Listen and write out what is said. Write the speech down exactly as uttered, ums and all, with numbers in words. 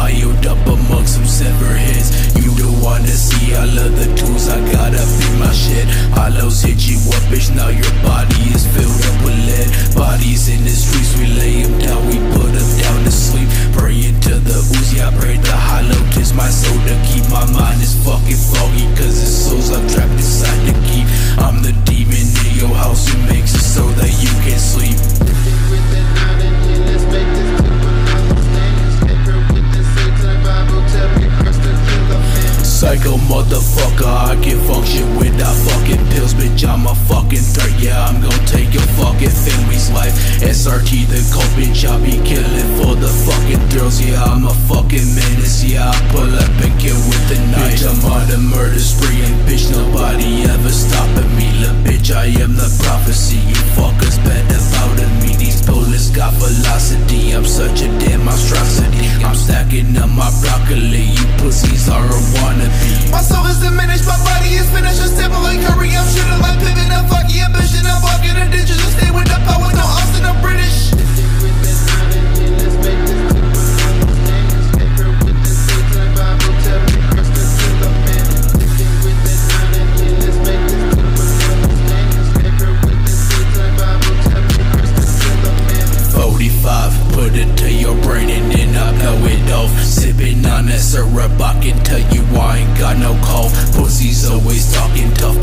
piled up amongst some severed heads. You don't wanna see all of the tools I got up in my shed. Hollows hit you up, bitch, now your body is filled up with lead. Bodies in the streets, we lay them down, we put them down to sleep. Praying to the Uzi, I pray the hollow tis my soul to keep. My mind is fucking foggy, cause the souls I'm trapped inside to keep. I'm the demon in your house who makes it so that you can sleep. Psycho motherfucker, I can function without fucking pills. Bitch, I'm a fucking threat, yeah, I'm gon' take your fucking family's life. S R T the cult, bitch, I be killing for the fucking thrills. Yeah, I'm a fucking menace, yeah, I pull up and kill with the knife. Bitch, I'm on a murder spree, and bitch, nobody ever stopping me. Look, bitch, I am the prophecy, you fuckers better bow to me. These bullets got velocity, I'm such a damn monstrosity. I'm stacking up my broccoli, you pussies are a wannabe. My soul is diminished, my body is finished. A stable like Curry, I'm shooting like Pippin. I'm fucking ambition, I'm walking the ditches. I stay with the power, no Austin, I'm British. forty-five, put it to your brain and then I blow it off. Sipping on that syrup, I can tell you I ain't got no cough. Pussies always talking tough,